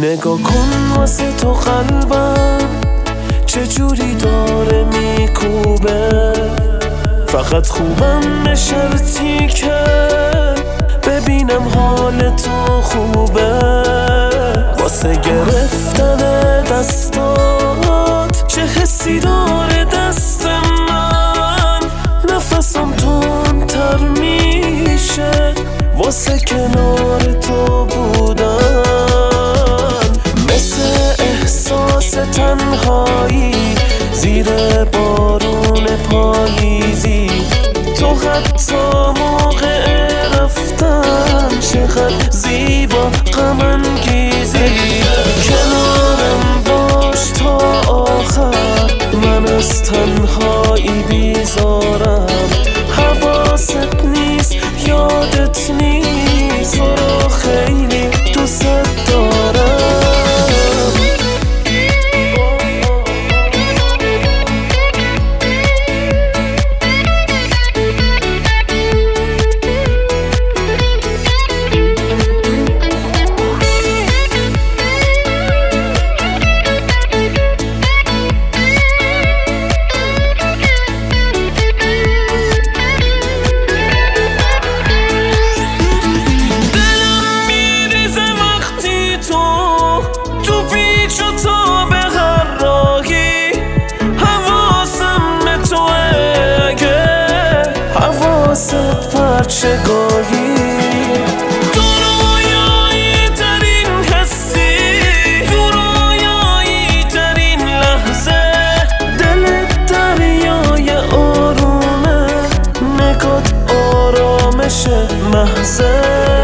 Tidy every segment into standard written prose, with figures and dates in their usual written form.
نگاه کن واسه تو قلبم چجوری داره میکوبه، فقط خوبم به شرطی که ببینم حال تو خوبه. واسه گرفتن دستات چه حسی داره دست من، نفسم تندتر میشه واسه کنار تو بودن. مثل احساس تنهایی زیر بارون پاییزی، تو حتی موقع رفتن چقدر زیبا غم انگیزی. کنارم باش تا آخر، من از تنهایی بیزارم. حواست نیست یادت نیست، تو رو خیلی دوست دارم. پرچگاهی تو رویایی ترین حسی، تو رویایی ترین لحظه. دلت دریای آرومه، نگات آرامش محضه.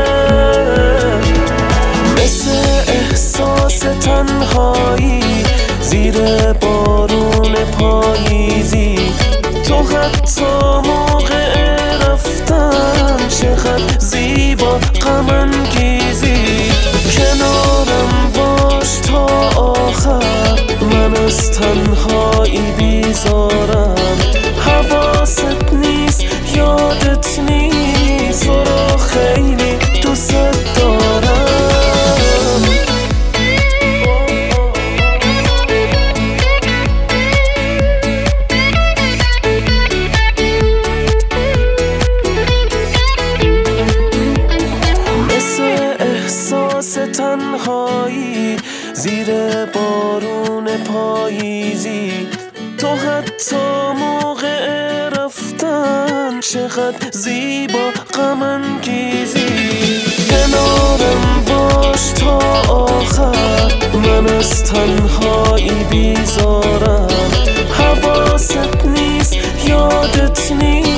مثل احساس تنهایی زیر بارون پاییزی، تو حتی موقع رفتن چقدر زیبا غم انگیزی. کنارم باش تا آخر، من از تنهایی بیزارم. حواست نیست یادت نیست، تو رو خیلی دوست دارم. تنهایی زیر بارون پاییزی، تو حتی موقع رفتن چقدر زیبا غم انگیزی. کنارم باش تا آخر، من از تنهایی بیزارم. حواست نیست یادت نیست،